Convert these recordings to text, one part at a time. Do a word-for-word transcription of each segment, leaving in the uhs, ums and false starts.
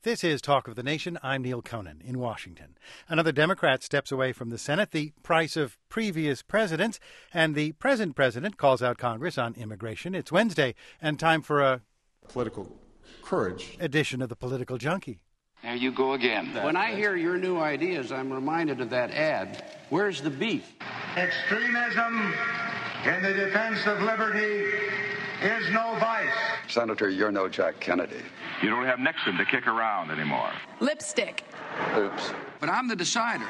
This is Talk of the Nation. I'm Neil Conan in Washington. Another Democrat steps away from the Senate, the price of previous presidents, and the present president calls out Congress on immigration. It's Wednesday, and time for a political courage edition of the Political Junkie. There you go again. When I hear your new ideas, I'm reminded of that ad. Where's the beef? Extremism in the defense of liberty is no vice. Senator, you're no Jack Kennedy. You don't have Nixon to kick around anymore. Lipstick. Oops. But I'm the decider.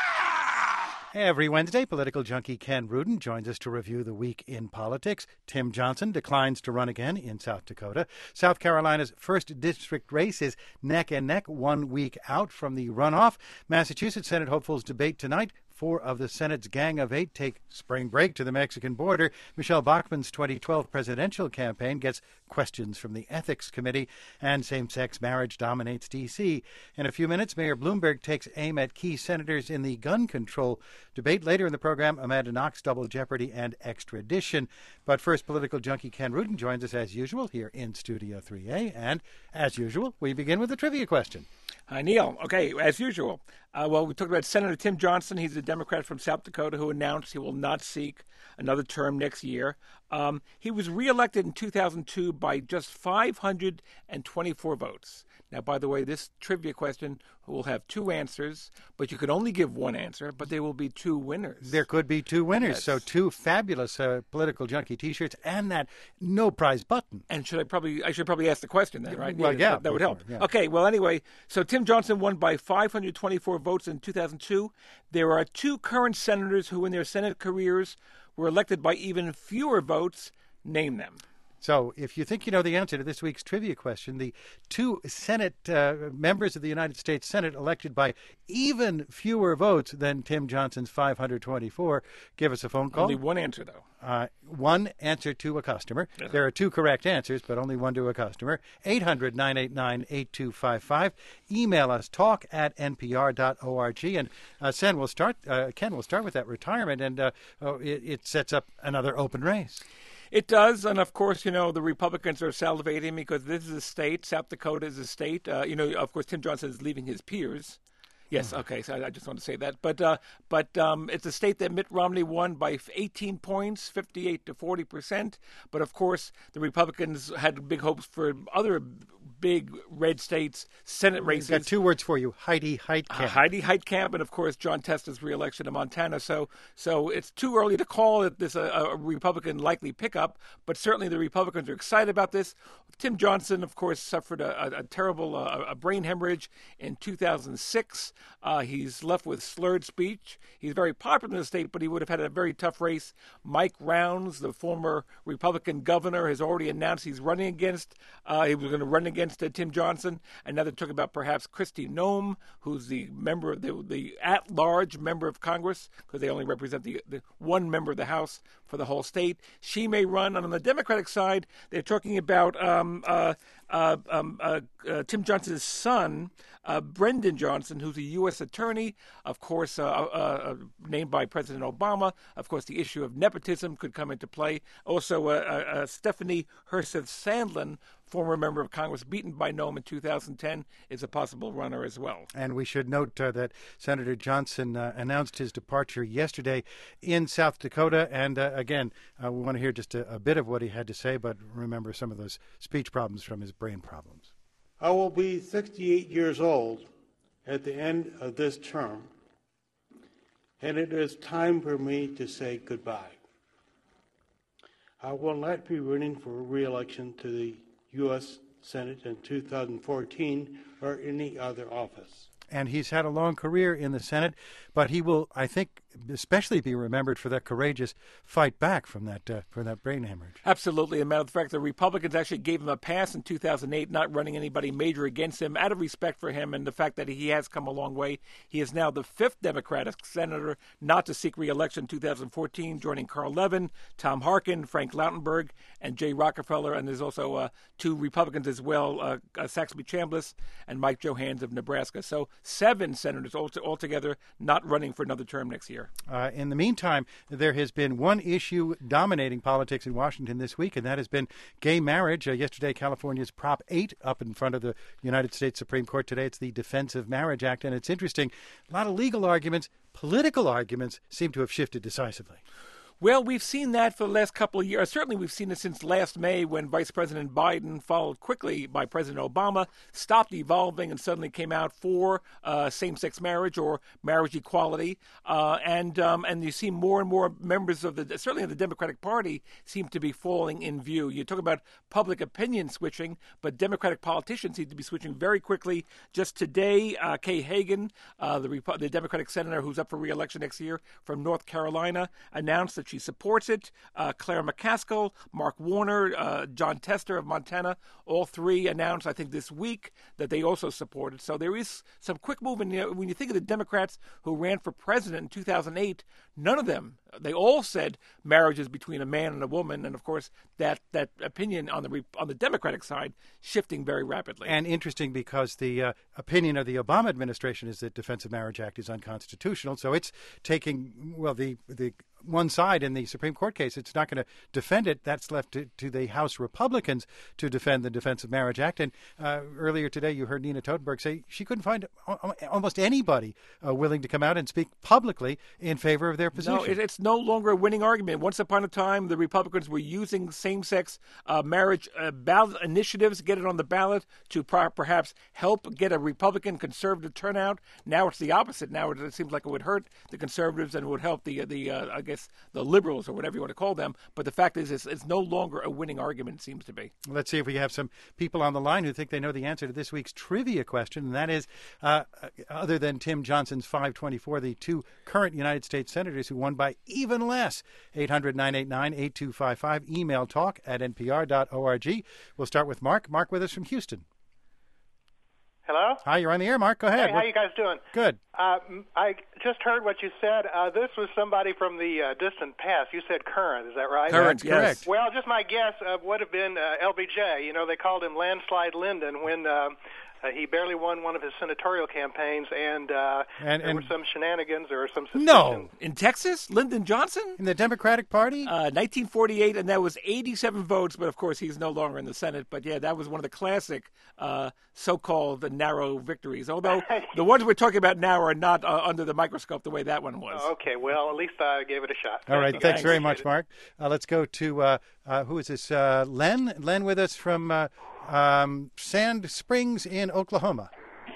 Every Wednesday, political junkie Ken Rudin joins us to review the week in politics. Tim Johnson declines to run again in South Dakota. South Carolina's first district race is neck and neck, one week out from the runoff. Massachusetts Senate hopefuls debate tonight. Four of the Senate's Gang of Eight take spring break to the Mexican border. Michelle Bachmann's twenty twelve presidential campaign gets questions from the Ethics Committee, and same-sex marriage dominates D C. In a few minutes, Mayor Bloomberg takes aim at key senators in the gun control debate. Later in the program, Amanda Knox, double jeopardy, and extradition. But first, political junkie Ken Rudin joins us as usual here in Studio three A. And as usual, we begin with a trivia question. Hi, Neil. Okay, as usual. Uh, well, we talked about Senator Tim Johnson. He's a Democrat from South Dakota who announced he will not seek another term next year. Um, he was reelected in two thousand two by just five hundred twenty-four votes. Now, by the way, this trivia question will have two answers, but you can only give one answer, but there will be two winners. There could be two winners, Yes. so two fabulous uh, political junkie T-shirts and that no prize button. And should I probably I should probably ask the question then, right? Well, yeah, that, that would help. yeah. Okay, well, anyway, so Tim Johnson won by five hundred twenty-four votes in two thousand two. There are two current senators who in their Senate careers were elected by even fewer votes. Name them. So if you think you know the answer to this week's trivia question, the two Senate uh, members of the United States Senate elected by even fewer votes than Tim Johnson's five hundred twenty-four, give us a phone call. Only one answer, though. Uh, one answer to a customer. Yes. There are two correct answers, but only one to a customer. eight hundred, nine eight nine, eight two five five. Email us, talk at n p r dot org. And uh, Ken, we'll start, uh, Ken, we'll start with that retirement, and uh, oh, it, it sets up another open race. It does, and of course, you know, the Republicans are salivating because this is a state. South Dakota is a state. Uh, you know, of course, Tim Johnson is leaving his peers. Yes, okay, so I just want to say that. But uh, but um, it's a state that Mitt Romney won by eighteen points, fifty-eight to forty percent. But, of course, the Republicans had big hopes for other big red states, Senate races. I've got two words for you, Heidi Heitkamp. Uh, Heidi Heitkamp, and, of course, John Testa's reelection in Montana. So so it's too early to call it this a, a Republican likely pickup, but certainly the Republicans are excited about this. Tim Johnson, of course, suffered a, a, a terrible uh, a brain hemorrhage in two thousand six. Uh, he's left with slurred speech. He's very popular in the state, but he would have had a very tough race. Mike Rounds, the former Republican governor, has already announced he's running against, uh, he was going to run against uh, Tim Johnson. And now they're talking about perhaps Kristi Noem, who's the member, of the, the at-large member of Congress, because they only represent the, the one member of the House for the whole state. She may run. And on the Democratic side, they're talking about um, uh, uh, um, uh, uh, Tim Johnson's son, uh, Brendan Johnson, who's a U S attorney, of course, uh, uh, uh, named by President Obama. Of course, the issue of nepotism could come into play. Also, uh, uh, uh, Stephanie Herseth Sandlin, former member of Congress, beaten by Noem in two thousand ten, is a possible runner as well. And we should note uh, that Senator Johnson uh, announced his departure yesterday in South Dakota. And uh, again, uh, we want to hear just a, a bit of what he had to say, but remember some of those speech problems from his brain problems. I will be sixty-eight years old at the end of this term, and it is time for me to say goodbye. I will not be running for re-election to the U S Senate in two thousand fourteen or any other office. And he's had a long career in the Senate, but he will, I think, especially be remembered for that courageous fight back from that uh, from that brain hemorrhage. Absolutely. As a matter of fact, the Republicans actually gave him a pass in two thousand eight, not running anybody major against him, out of respect for him and the fact that he has come a long way. He is now the fifth Democratic senator not to seek re-election in two thousand fourteen, joining Carl Levin, Tom Harkin, Frank Lautenberg, and Jay Rockefeller. And there's also uh, two Republicans as well, uh, uh, Saxby Chambliss and Mike Johanns of Nebraska. So seven senators altogether not running for another term next year. Uh, in the meantime, there has been one issue dominating politics in Washington this week, and that has been gay marriage. Uh, yesterday, California's Prop eight up in front of the United States Supreme Court. Today, it's the Defense of Marriage Act, and it's interesting. A lot of legal arguments, political arguments seem to have shifted decisively. Well, we've seen that for the last couple of years. Certainly, we've seen it since last May when Vice President Biden, followed quickly by President Obama, stopped evolving and suddenly came out for uh, same-sex marriage or marriage equality. Uh, and um, and you see more and more members of the, certainly of the Democratic Party, seem to be falling in view. You talk about public opinion switching, but Democratic politicians seem to be switching very quickly. Just today, uh, Kay Hagan, uh, the, Repo- the Democratic senator who's up for re-election next year from North Carolina, announced that she supports it. Uh, Claire McCaskill, Mark Warner, uh, John Tester of Montana, all three announced, I think, this week that they also support it. So there is some quick movement. You know, when you think of the Democrats who ran for president in two thousand eight, none of them, they all said marriage is between a man and a woman. And, of course, that, that opinion on the on the Democratic side shifting very rapidly. And interesting because the uh, opinion of the Obama administration is that Defense of Marriage Act is unconstitutional. So it's taking, well, the the one side in the Supreme Court case. It's not going to defend it. That's left to, to the House Republicans to defend the Defense of Marriage Act. And uh, earlier today, you heard Nina Totenberg say she couldn't find almost anybody uh, willing to come out and speak publicly in favor of their position. No, it, it's no longer a winning argument. Once upon a time, the Republicans were using same-sex uh, marriage uh, ballot initiatives, get it on the ballot to per- perhaps help get a Republican conservative turnout. Now it's the opposite. Now it, it seems like it would hurt the conservatives and it would help the, the uh, I guess, the liberals or whatever you want to call them. But the fact is, it's, it's no longer a winning argument, it seems to be. Let's see if we have some people on the line who think they know the answer to this week's trivia question, and that is, uh, other than Tim Johnson's five twenty-four, the two current United States senators who won by even less. eight hundred, nine eight nine, eight two five five, email talk at n p r dot org. We'll start with Mark. Mark with us from Houston. Hello? Hi, you're on the air, Mark. Go ahead. Hey, how you guys doing? Good. Uh, I just heard what you said. Uh, this was somebody from the uh, distant past. You said current, is that right? Current, That's correct. Yes. Well, just my guess uh, would have been uh, L B J. You know, they called him Landslide Lyndon when uh, uh, he barely won one of his senatorial campaigns, and, uh, and there and were some shenanigans or some suspicion. No. In Texas, Lyndon Johnson? In the Democratic Party? Uh, nineteen forty-eight, and that was eighty-seven votes, but of course he's no longer in the Senate. But yeah, that was one of the classic uh, so-called narrow victories, although the ones we're talking about now are not uh, under the microscope the way that one was. Oh, okay, well, at least I gave it a shot. All right, Thank thanks you. very much, Mark. Uh, let's go to, uh, uh, who is this, uh, Len? Len with us from uh, um, Sand Springs in Oklahoma.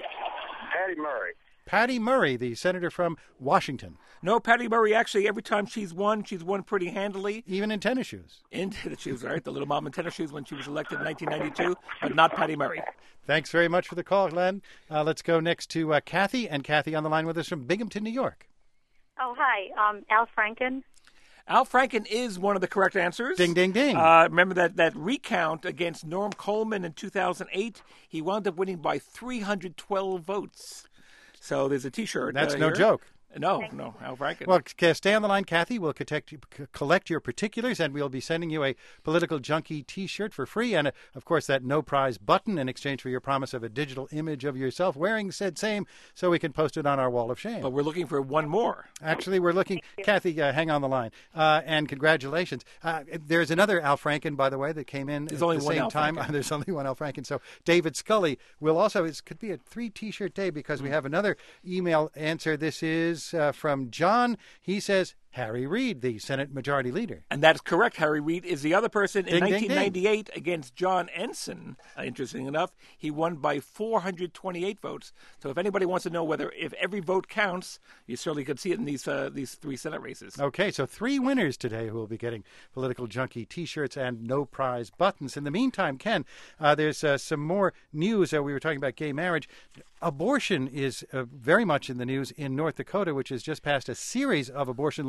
Patty Murray. Patty Murray, the senator from Washington. No, Patty Murray, actually, every time she's won, she's won pretty handily. Even in tennis shoes. Into the shoes, right? The little mom in tennis shoes when she was elected in nineteen ninety-two, but not Patty Murray. Thanks very much for the call, Len. Uh, let's go next to uh, Kathy, and Kathy on the line with us from Binghamton, New York. Oh, hi. Um, Al Franken. Al Franken is one of the correct answers. Ding, ding, ding. Uh, remember that, that recount against Norm Coleman in two thousand eight? He wound up winning by three hundred twelve votes. So there's a T-shirt. That's uh, no here. joke. No, no, Al Franken. Well, stay on the line, Kathy. We'll collect, collect your particulars, and we'll be sending you a Political Junkie T-shirt for free, and, uh, of course, that no prize button in exchange for your promise of a digital image of yourself wearing said same, so we can post it on our wall of shame. But we're looking for one more. Actually, we're looking. Kathy, uh, hang on the line, uh, and congratulations. Uh, there's another Al Franken, by the way, that came in There's at only the one same Al time. Franken. There's only one Al Franken. So David Scully will also. It could be a three T-shirt day because we have another email answer. This is uh, from John. He says, Harry Reid, the Senate Majority Leader. And that's correct. Harry Reid is the other person. In Ding, ding, nineteen ninety-eight, against John Ensign, uh, interesting enough, he won by four hundred twenty-eight votes. So if anybody wants to know whether if every vote counts, you certainly could see it in these uh, these three Senate races. Okay, so three winners today who will be getting Political Junkie T-shirts and no prize buttons. In the meantime, Ken, uh, there's uh, some more news. Uh, we were talking about gay marriage. Abortion is uh, very much in the news in North Dakota, which has just passed a series of abortion laws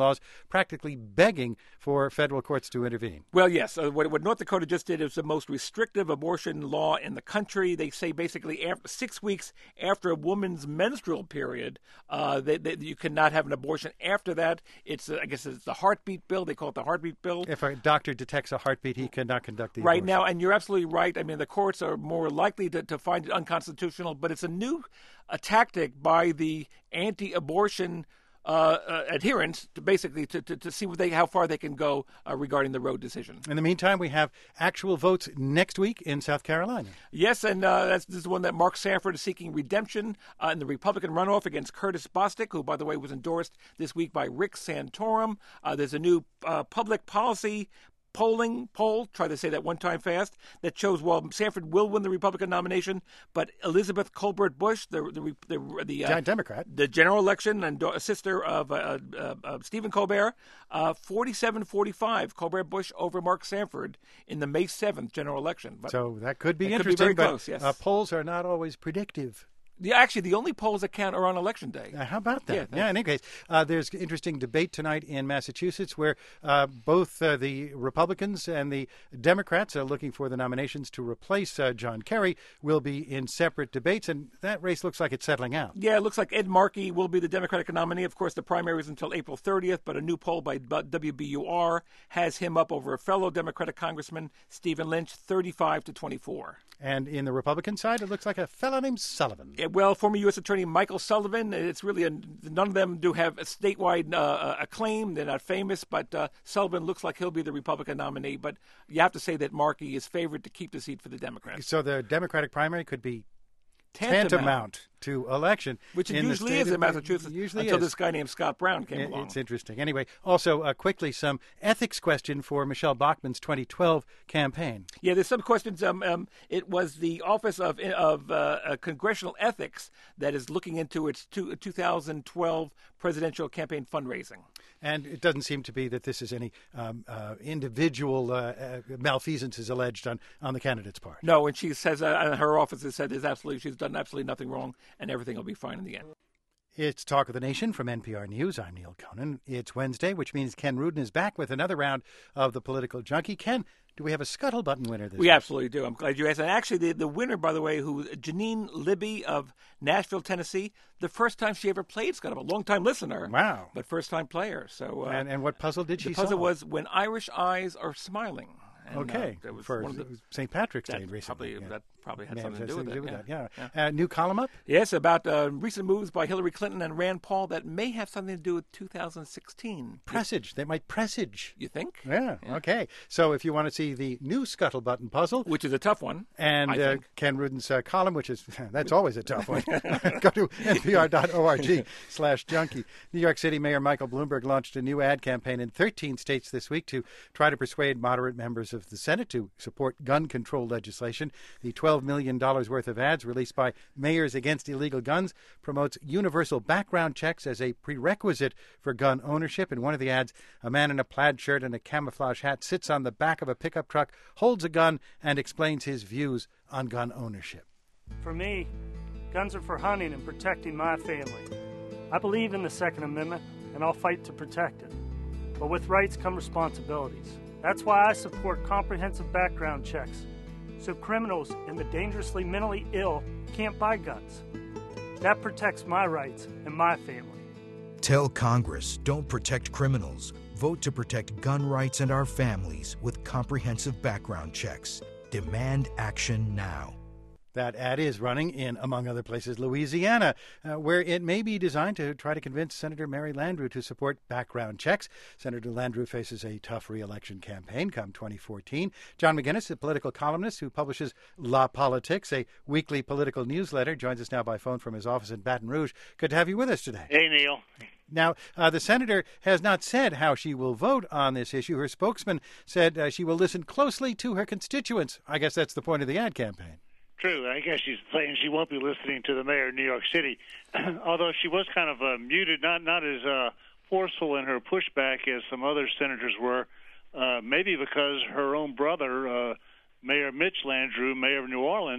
laws, practically begging for federal courts to intervene. Well, yes. Uh, what, what North Dakota just did is the most restrictive abortion law in the country. They say basically after, six weeks after a woman's menstrual period, uh, they, they, you cannot have an abortion after that. It's, uh, I guess it's the heartbeat bill. They call it the heartbeat bill. If a doctor detects a heartbeat, he cannot conduct the right abortion. now, and you're absolutely right. I mean, the courts are more likely to, to find it unconstitutional, but it's a new a tactic by the anti-abortion uh, uh, adherents to basically to, to, to see what they, how far they can go uh, regarding the Roe decision. In the meantime, we have actual votes next week in South Carolina. Yes, and uh, that's this is one that Mark Sanford is seeking redemption uh, in the Republican runoff against Curtis Bostic, who, by the way, was endorsed this week by Rick Santorum. Uh, there's a new uh, public policy polling poll, try to say that one time fast, that shows while Sanford will win the Republican nomination, but Elizabeth Colbert Bush, the the the, the uh, Democrat, the general election and sister of uh, uh, uh, Stephen Colbert, uh, forty-seven forty-five, Colbert Bush over Mark Sanford in the May seventh general election. But so that could be that interesting. Could be very but close, yes. uh, polls are not always predictive. The, actually, the only polls that count are on Election Day. Uh, how about that? Yeah, yeah in any case, uh, there's interesting debate tonight in Massachusetts where uh, both uh, the Republicans and the Democrats are looking for the nominations to replace uh, John Kerry will be in separate debates, and that race looks like it's settling out. Yeah, it looks like Ed Markey will be the Democratic nominee. Of course, the primary is until April thirtieth, but a new poll by W B U R has him up over a fellow Democratic Congressman, Stephen Lynch, thirty-five to twenty-four. And in the Republican side, it looks like a fellow named Sullivan. Yeah, well, former U S Attorney Michael Sullivan. It's really a, none of them do have a statewide uh, acclaim. They're not famous, but uh, Sullivan looks like he'll be the Republican nominee. But you have to say that Markey is favored to keep the seat for the Democrats. So the Democratic primary could be tantamount, tantamount to election, which it in usually is in Massachusetts usually until is. this guy named Scott Brown came it, along. It's interesting. Anyway, also uh, quickly, some ethics question for Michelle Bachmann's twenty twelve campaign. Yeah, there's some questions. Um, um, it was the Office of of uh, uh, Congressional Ethics that is looking into its two, twenty twelve presidential campaign fundraising. And it doesn't seem to be that this is any um, uh, individual uh, uh, malfeasance is alleged on, on the candidate's part. No, and she says uh, her office has said there's absolutely she's done absolutely nothing wrong, and everything will be fine in the end. It's Talk of the Nation from N P R News. I'm Neil Conan. It's Wednesday, which means Ken Rudin is back with another round of the Political Junkie. Ken, do we have a scuttle button winner this We week? absolutely do. I'm glad you asked. And actually, the, the winner, by the way, who Janine Libby of Nashville, Tennessee, the first time she ever played scuttle, a long-time listener. Wow. But first-time player. So, uh, and, and what puzzle did she solve? The puzzle solve? was When Irish Eyes Are Smiling. And, okay, uh, was for the, Saint Patrick's Day that recently. Probably, yeah. That probably had May something to do with it. Do with yeah. that. Yeah. yeah. Uh, new column up? Yes, about uh, recent moves by Hillary Clinton and Rand Paul that may have something to do with two thousand sixteen. Presage. They might presage. You think? Yeah, yeah. Okay. So if you want to see the new scuttle button puzzle, which is a tough one, and I uh, think. Ken Rudin's uh, column, which is that's always a tough one, go to npr.org slash junkie. New York City Mayor Michael Bloomberg launched a new ad campaign in thirteen states this week to try to persuade moderate members of the Senate to support gun control legislation. The twelve million dollars worth of ads released by Mayors Against Illegal Guns promotes universal background checks as a prerequisite for gun ownership. In one of the ads, a man in a plaid shirt and a camouflage hat sits on the back of a pickup truck, holds a gun, and explains his views on gun ownership. For me, guns are for hunting and protecting my family. I believe in the Second Amendment, and I'll fight to protect it. But with rights come responsibilities. That's why I support comprehensive background checks, so criminals and the dangerously mentally ill can't buy guns. That protects my rights and my family. Tell Congress, don't protect criminals. Vote to protect gun rights and our families with comprehensive background checks. Demand action now. That ad is running in, among other places, Louisiana, uh, where it may be designed to try to convince Senator Mary Landrieu to support background checks. Senator Landrieu faces a tough re-election campaign come twenty fourteen. John McGinnis, a political columnist who publishes La Politics, a weekly political newsletter, joins us now by phone from his office in Baton Rouge. Good to have you with us today. Hey, Neil. Now, uh, the senator has not said how she will vote on this issue. Her spokesman said uh, she will listen closely to her constituents. I guess that's the point of the ad campaign. True. I guess she's saying she won't be listening to the mayor of New York City, although she was kind of uh, muted, not not as uh, forceful in her pushback as some other senators were, uh, maybe because her own brother, uh, Mayor Mitch Landrieu, mayor of New Orleans,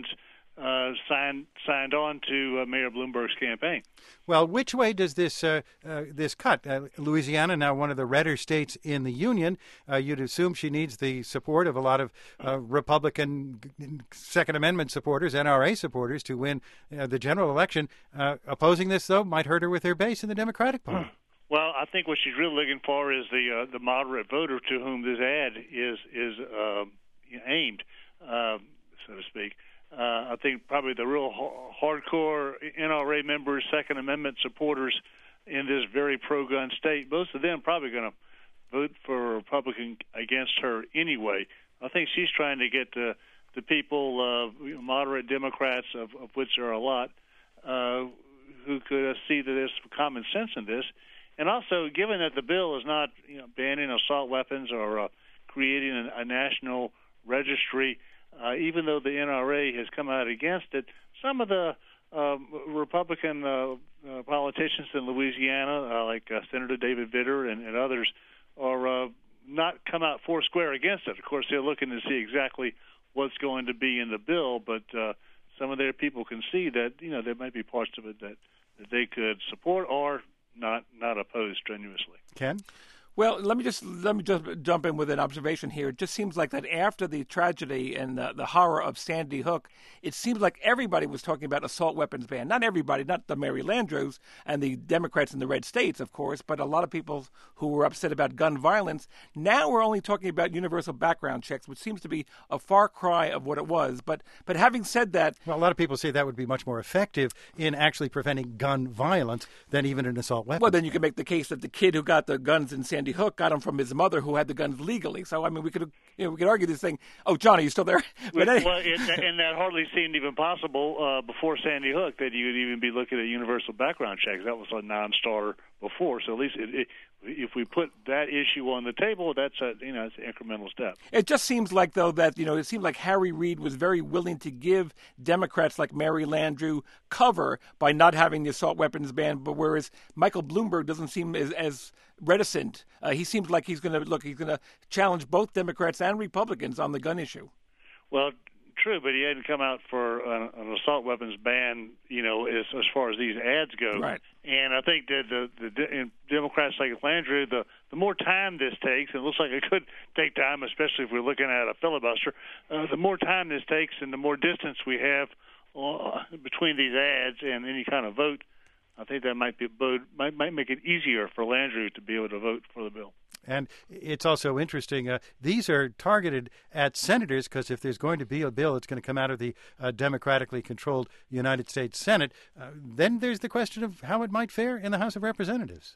uh, signed signed on to uh, Mayor Bloomberg's campaign. Well, which way does this uh, uh, this cut? Uh, Louisiana, now one of the redder states in the Union, uh, you'd assume she needs the support of a lot of uh, Republican Second Amendment supporters, N R A supporters, to win uh, the general election. Uh, opposing this, though, might hurt her with her base in the Democratic Party. Well, I think what she's really looking for is the uh, the moderate voter to whom this ad is is uh, aimed, uh, so to speak. Uh, I think probably the real hardcore N R A members, Second Amendment supporters in this very pro-gun state, most of them probably going to vote for a Republican against her anyway. I think she's trying to get the, the people, uh, moderate Democrats, of, of which there are a lot, uh, who could uh, see that there's common sense in this. And also, given that the bill is not you know, banning assault weapons or uh, creating a, a national registry, Uh, even though the N R A has come out against it, some of the uh, Republican uh, uh, politicians in Louisiana, uh, like uh, Senator David Vitter and, and others, are uh, not come out four square against it. Of course, they're looking to see exactly what's going to be in the bill, but uh, some of their people can see that you know there might be parts of it that, that they could support or not not oppose strenuously. Ken? Well, let me just let me just jump in with an observation here. It just seems like that after the tragedy and the, the horror of Sandy Hook, it seems like everybody was talking about assault weapons ban. Not everybody, not the Mary Landrieux and the Democrats in the red states, of course, but a lot of people who were upset about gun violence. Now we're only talking about universal background checks, which seems to be a far cry of what it was. But but having said that, well, a lot of people say that would be much more effective in actually preventing gun violence than even an assault weapon. Well, then you can make the case that the kid who got the guns in Sandy Hook got them from his mother, who had the guns legally. So I mean, we could you know we could argue this thing. Oh, John, are you still there? But well, well it, and that hardly seemed even possible uh, before Sandy Hook that you would even be looking at universal background checks. That was a non-starter before. So at least it, it, if we put that issue on the table, that's a you know it's an incremental step. It just seems like though that you know it seems like Harry Reid was very willing to give Democrats like Mary Landrieux cover by not having the assault weapons ban, but whereas Michael Bloomberg doesn't seem as, as reticent. Uh, he seems like he's going to look. He's going to challenge both Democrats and Republicans on the gun issue. Well, true, but he hadn't come out for an, an assault weapons ban. You know, as as far as these ads go. Right. And I think that the, the in Democrats like Landrieu, the the more time this takes, and it looks like it could take time, especially if we're looking at a filibuster. Uh, the more time this takes, and the more distance we have uh, between these ads and any kind of vote, I think that might be might might make it easier for Landrieu to be able to vote for the bill. And it's also interesting. Uh, these are targeted at senators because if there's going to be a bill that's going to come out of the uh, democratically controlled United States Senate, uh, then there's the question of how it might fare in the House of Representatives.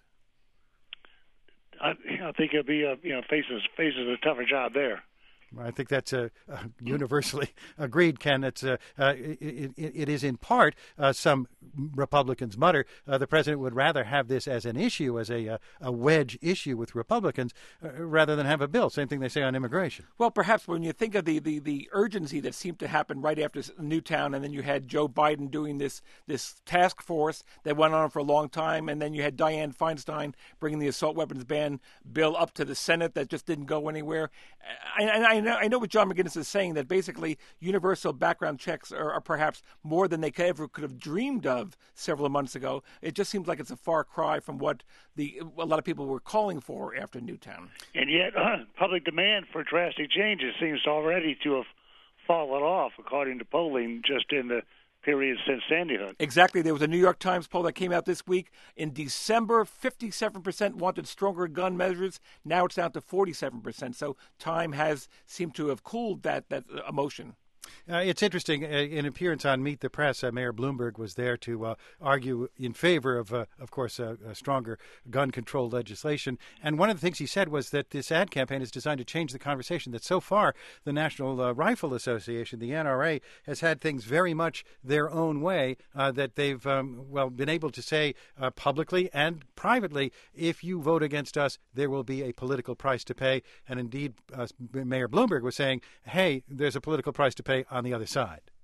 I, I think it'll be a, you know faces faces a tougher job there. I think that's uh, uh, universally agreed, Ken. It's, uh, uh, it, it, it is in part, uh, some Republicans mutter, uh, the president would rather have this as an issue, as a, uh, a wedge issue with Republicans, uh, rather than have a bill. Same thing they say on immigration. Well, perhaps when you think of the, the, the urgency that seemed to happen right after Newtown, and then you had Joe Biden doing this, this task force that went on for a long time, and then you had Dianne Feinstein bringing the assault weapons ban bill up to the Senate that just didn't go anywhere. And I, I know, I know what John McGinnis is saying, that basically universal background checks are, are perhaps more than they could ever could have dreamed of several months ago. It just seems like it's a far cry from what the a lot of people were calling for after Newtown. And yet, uh, public demand for drastic changes seems already to have fallen off, according to polling just in the period since Sandy Hook. Exactly. There was a New York Times poll that came out this week. In December, fifty-seven percent wanted stronger gun measures. Now it's down to forty-seven percent. So time has seemed to have cooled that, that emotion. Uh, it's interesting. Uh, in appearance on Meet the Press, uh, Mayor Bloomberg was there to uh, argue in favor of, uh, of course, uh, a stronger gun control legislation. And one of the things he said was that this ad campaign is designed to change the conversation. That so far, the National uh, Rifle Association, the N R A, has had things very much their own way. Uh, that they've um, well been able to say uh, publicly and privately, if you vote against us, there will be a political price to pay. And indeed, uh, Mayor Bloomberg was saying, "Hey, there's a political price to pay on the other side."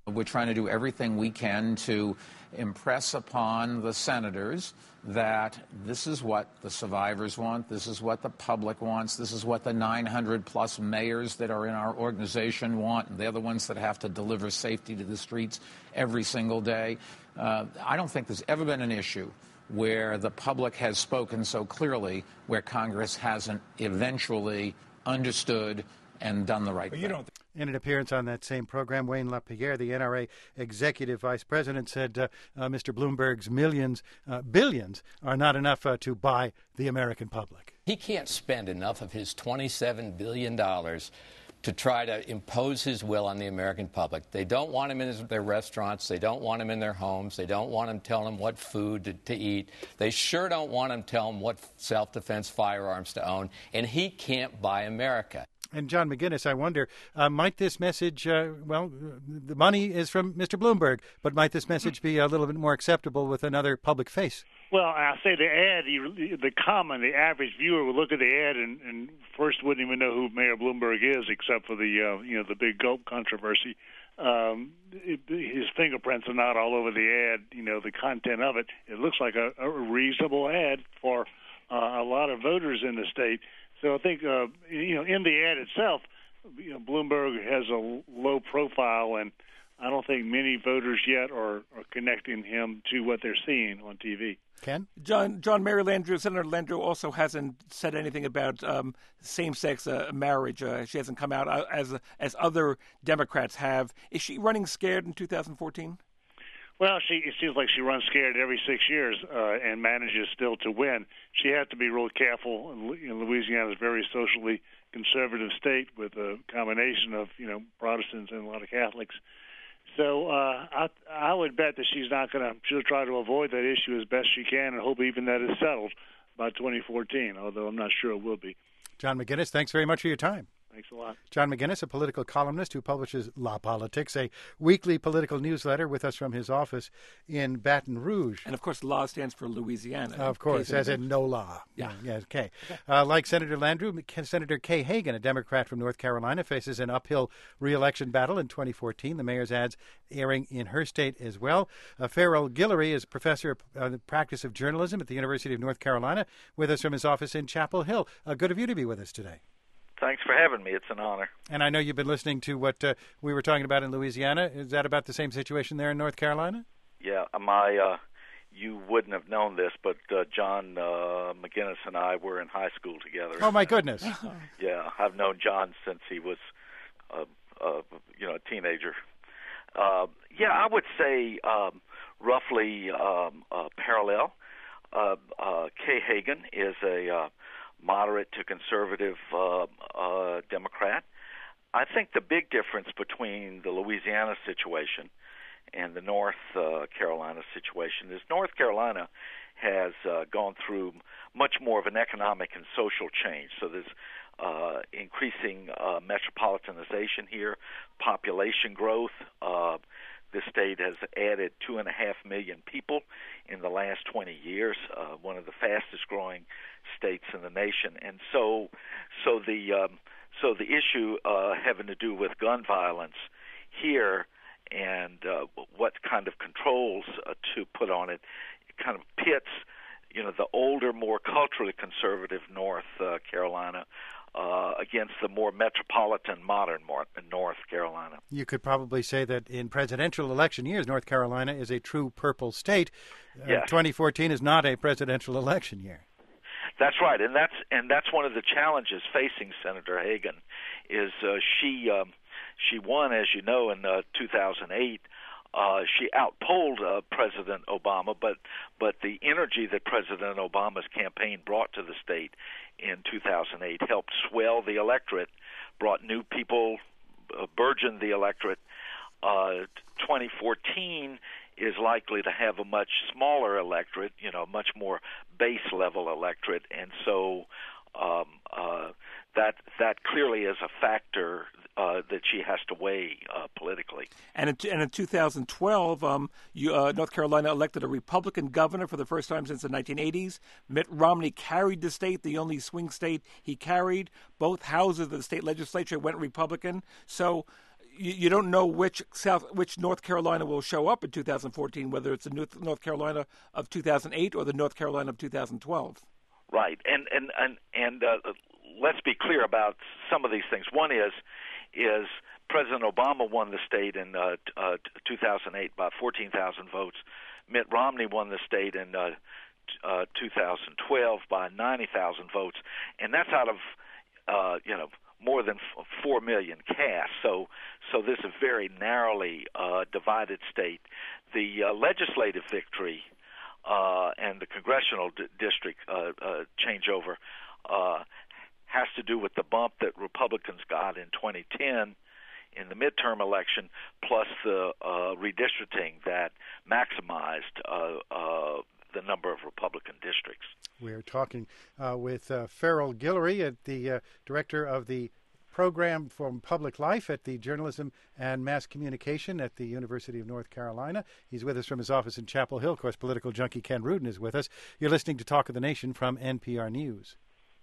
We're trying to do everything we can to impress upon the senators that this is what the survivors want, this is what the public wants, this is what the nine hundred plus mayors that are in our organization want, and they're the ones that have to deliver safety to the streets every single day. Uh, I don't think there's ever been an issue where the public has spoken so clearly, where Congress hasn't eventually understood and done the right well, thing. You don't th- in an appearance on that same program, Wayne LaPierre, the N R A executive vice president, said uh, uh, Mister Bloomberg's millions, uh, billions, are not enough uh, to buy the American public. He can't spend enough of his twenty-seven billion dollars to try to impose his will on the American public. They don't want him in their restaurants. They don't want him in their homes. They don't want him telling them what food to, to eat. They sure don't want him telling them what self-defense firearms to own. And he can't buy America. And John McGinnis, I wonder, uh, might this message, uh, well, the money is from Mister Bloomberg, but might this message be a little bit more acceptable with another public face? Well, I say the ad, the common, the average viewer would look at the ad and, and first wouldn't even know who Mayor Bloomberg is, except for the, uh, you know, the big gulp controversy. Um, it, his fingerprints are not all over the ad. You know, the content of it, it looks like a, a reasonable ad for uh, a lot of voters in the state. So I think, uh, you know, in the ad itself, you know, Bloomberg has a low profile, and I don't think many voters yet are, are connecting him to what they're seeing on T V. Ken? John, John Mary Landrieu, Senator Landrieu also hasn't said anything about um, same-sex uh, marriage. Uh, she hasn't come out uh, as as other Democrats have. Is she running scared in two thousand fourteen? Well, she it seems like she runs scared every six years uh, and manages still to win. She has to be real careful. You know, Louisiana is a very socially conservative state with a combination of, you know, Protestants and a lot of Catholics. So uh, I I would bet that she's not going to. She'll try to avoid that issue as best she can, and hope even that is settled by twenty fourteen. Although I'm not sure it will be. John McGinnis, thanks very much for your time. Thanks a lot. John McGinnis, a political columnist who publishes La Politics, a weekly political newsletter, with us from his office in Baton Rouge. And, of course, law stands for Louisiana. Of course, as in no law. Yeah. yeah okay. okay. Uh, like Senator Landrieu, Senator Kay Hagan, a Democrat from North Carolina, faces an uphill re-election battle in twenty fourteen. The mayor's ads airing in her state as well. Uh, Farrell Guillory is professor of uh, the practice of journalism at the University of North Carolina, with us from his office in Chapel Hill. Uh, good of you to be with us today. Thanks for having me. It's an honor. And I know you've been listening to what uh, we were talking about in Louisiana. Is that about the same situation there in North Carolina? Yeah, my uh, you wouldn't have known this, but uh, John uh, McGinnis and I were in high school together. Oh, my goodness. Yeah, I've known John since he was, uh, uh, you know, a teenager. Uh, yeah, I would say um, roughly um, uh, parallel. Uh, uh, Kay Hagan is a uh, moderate to conservative uh, uh, Democrat. I think the big difference between the Louisiana situation and the North uh, Carolina situation is North Carolina has uh, gone through much more of an economic and social change. So there's uh, increasing uh, metropolitanization here, population growth. Uh, the state has added two and a half million people in the last twenty years, uh, one of the fastest growing states in the nation. And so, so the um, so the issue uh, having to do with gun violence here and uh, what kind of controls uh, to put on it, it kind of pits, you know, the older, more culturally conservative North uh, Carolina uh, against the more metropolitan, modern North Carolina. You could probably say that in presidential election years, North Carolina is a true purple state. Uh, yes. twenty fourteen is not a presidential election year. That's right, and that's and that's one of the challenges facing Senator Hagan. Is uh, she um, she won, as you know, in uh, two thousand eight. Uh, she outpolled uh, President Obama, but but the energy that President Obama's campaign brought to the state in two thousand eight helped swell the electorate, brought new people, uh, burgeoned the electorate. Uh, twenty fourteen is likely to have a much smaller electorate, you know, much more base-level electorate, and so um, uh, that that clearly is a factor uh, that she has to weigh uh, politically. And in, and in two thousand twelve, um, you, uh, North Carolina elected a Republican governor for the first time since the nineteen eighties. Mitt Romney carried the state, the only swing state he carried. Both houses of the state legislature went Republican. So you, you don't know which South, which North Carolina will show up in two thousand fourteen, whether it's the North, North Carolina of two thousand eight or the North Carolina of two thousand twelve. Right, and and and and uh, let's be clear about some of these things. One is is President Obama won the state in uh, uh, two thousand eight by fourteen thousand votes. Mitt Romney won the state in uh, uh, two thousand twelve by ninety thousand votes, and that's out of uh, you know more than f- four million cast. So, so this is a very narrowly uh, divided state. The uh, legislative victory uh, and the congressional d- district uh, uh, changeover uh, has to do with the bump that Republicans got in twenty ten in the midterm election, plus the uh, redistricting that maximized uh, uh, the number of Republican districts. We're talking uh, with uh, Farrell Guillory, at the uh, director of the program for public life at the Journalism and Mass Communication at the University of North Carolina. He's with us from his office in Chapel Hill. Of course, political junkie Ken Rudin is with us. You're listening to Talk of the Nation from N P R News.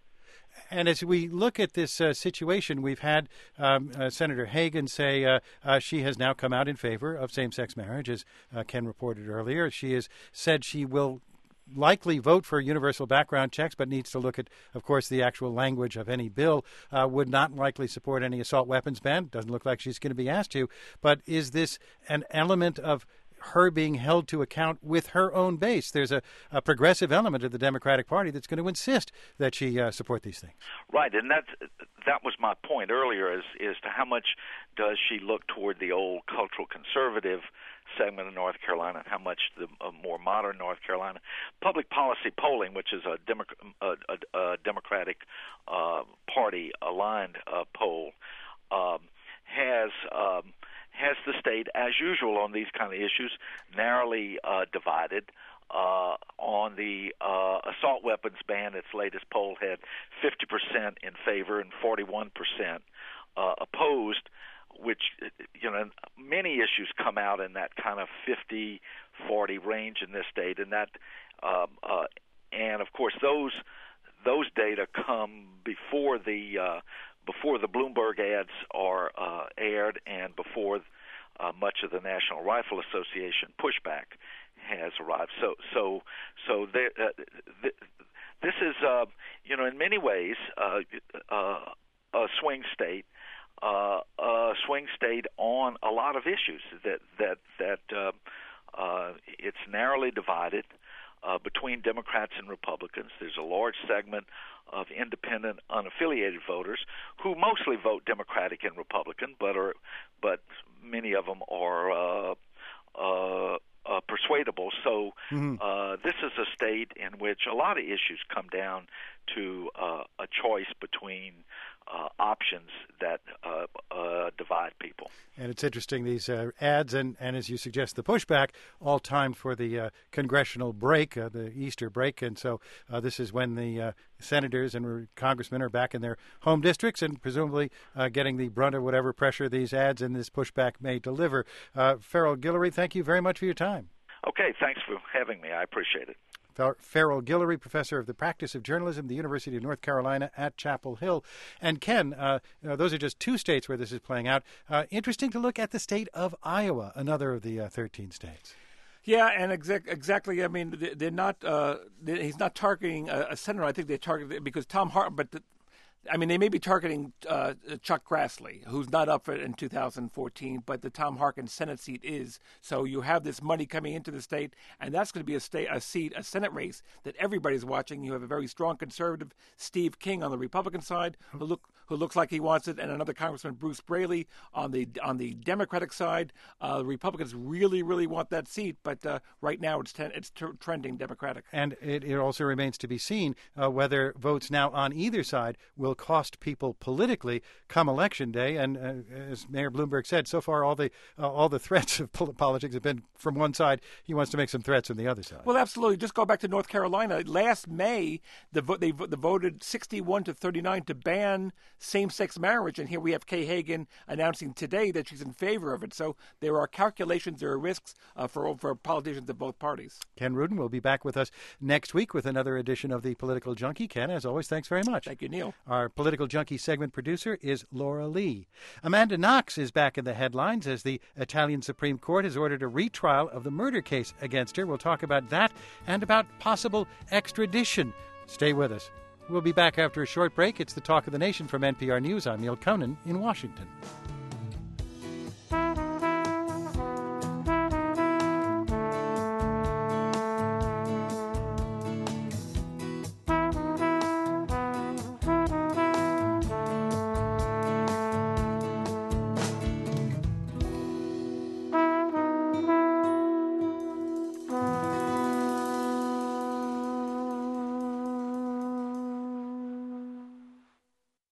And as we look at this uh, situation, we've had um, uh, Senator Hagan say uh, uh, she has now come out in favor of same-sex marriage, as uh, Ken reported earlier. She has said she will likely vote for universal background checks, but needs to look at, of course, the actual language of any bill. Uh, would not likely support any assault weapons ban. Doesn't look like she's going to be asked to. But is this an element of her being held to account with her own base? There's a, a progressive element of the Democratic Party that's going to insist that she uh, support these things. Right, and that's, that was my point earlier, is, is to how much does she look toward the old cultural conservative segment of North Carolina and how much the uh, more modern North Carolina. Public policy polling, which is a, Demo- a, a, a Democratic uh, Party-aligned uh, poll, um, has... Um, has the state, as usual on these kind of issues, narrowly uh, divided. Uh, on the uh, assault weapons ban, its latest poll had fifty percent in favor and forty-one percent uh, opposed, which, you know, many issues come out in that kind of fifty forty range in this state. And that, uh, uh, and of course, those those data come before the uh, before the Bloomberg ads are uh, aired and before uh, much of the National Rifle Association pushback has arrived. So, so, so there, uh, th- this is, uh, you know, in many ways, uh, uh, a swing state, uh, a swing state on a lot of issues. That that that uh, uh, it's narrowly divided uh, between Democrats and Republicans. There's a large segment of independent, unaffiliated voters who mostly vote Democratic and Republican, but are, but many of them are uh, uh, uh, persuadable. So mm-hmm. uh, this is a state in which a lot of issues come down to uh, a choice between uh, options that uh, uh, divide people. And it's interesting, these uh, ads and, and, as you suggest, the pushback, all timed for the uh, congressional break, uh, the Easter break. And so uh, this is when the uh, senators and congressmen are back in their home districts and presumably uh, getting the brunt of whatever pressure these ads and this pushback may deliver. Uh, Farrell Guillory, thank you very much for your time. Okay, thanks for having me. I appreciate it. Farrell Guillory, professor of the practice of journalism, the University of North Carolina at Chapel Hill. And Ken, uh, you know, those are just two states where this is playing out. Uh, interesting to look at the state of Iowa, another of the uh, thirteen states. Yeah, and exac- exactly. I mean, they're not. Uh, they're, he's not targeting a, a senator. I think they targeted because Tom Hart, but. The, I mean, they may be targeting uh, Chuck Grassley, who's not up for it in two thousand fourteen, but the Tom Harkin Senate seat is. So you have this money coming into the state, and that's going to be a state, a seat, a Senate race that everybody's watching. You have a very strong conservative, Steve King, on the Republican side, who look who looks like he wants it, and another Congressman, Bruce Braley, on the on the Democratic side. Uh, the Republicans really, really want that seat, but uh, right now it's ten, it's t- trending Democratic. And it, it also remains to be seen uh, whether votes now on either side will cost people politically come election day. And uh, as Mayor Bloomberg said, so far all the uh, all the threats of politics have been from one side. He wants to make some threats on the other side. Well, absolutely. Just go back to North Carolina. Last May, the vo- they, vo- they voted sixty-one to thirty-nine to ban same-sex marriage, and here we have Kay Hagan announcing today that she's in favor of it. So there are calculations, there are risks uh, for for politicians of both parties. Ken Rudin will be back with us next week with another edition of the Political Junkie. Ken, as always, thanks very much. Thank you, Neil. Our Our Political Junkie segment producer is Laura Lee. Amanda Knox is back in the headlines as the Italian Supreme Court has ordered a retrial of the murder case against her. We'll talk about that and about possible extradition. Stay with us. We'll be back after a short break. It's the Talk of the Nation from N P R News. I'm Neil Conan in Washington.